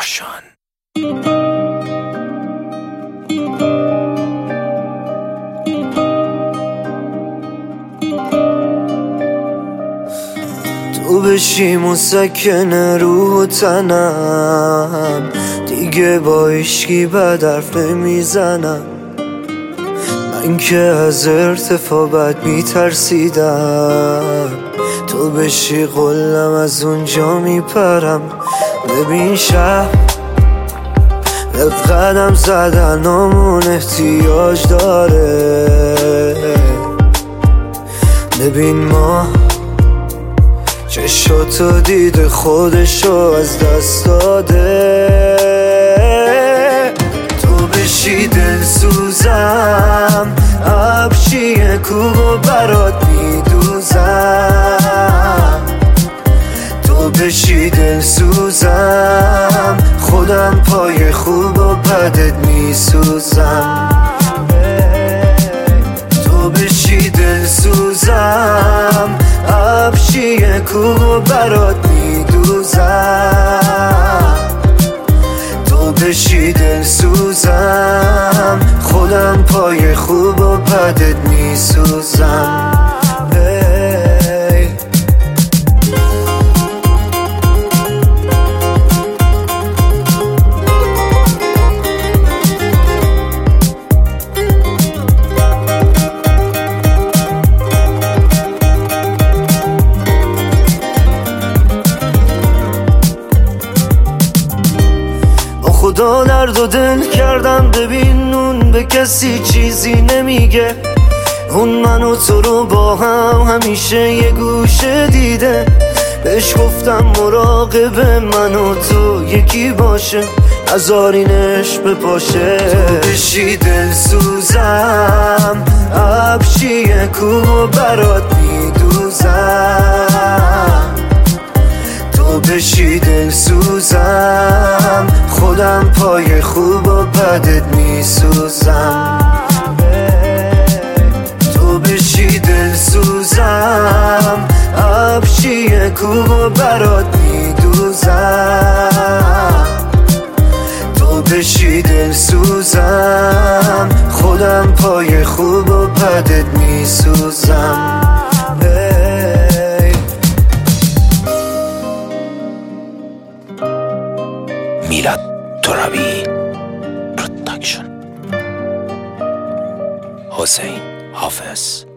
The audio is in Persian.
پروداکشن. تو بشی مسکن روح تنم، دیگه با عشقی بد حرف نمیزنم. من که از ارتفاع بد میترسیدم، تو بشی قلم از اونجا میپرم. ببین شب به قدم زدنامون احتیاج داره. ببین ما چشاتو دیده خودشو از دست داده. تو بشی دلسوزم، ابچی کوبو برات میدوزم. تو بشی دلسوزم، خودم پای خوب و بدت میسوزم. تو بشی دلسوزم، ابچی کوبو برات میدوزم. تو بشی دلسوزم، خودم پای خوب و بدت میسوزم. خدا درد و دل کردم، ببین اون به کسی چیزی نمیگه. اون من و تو رو با هم همیشه یه گوشه دیده. بهش گفتم مراقب من و تو یکی باشه، نذارینش بپاشه. تو بشی دلسوزم، ابچی کوبو برات میدوزم. تو بشی دلسوزم، خودم پای خوب و بدت میسوزم. تو بشی دلسوزم، ابچی کوبو برات میدوزم. تو بشی دلسوزم، خودم پای خوب و بدت میسوزم. میلاد ترابی پروداکشن. حسین حافظ.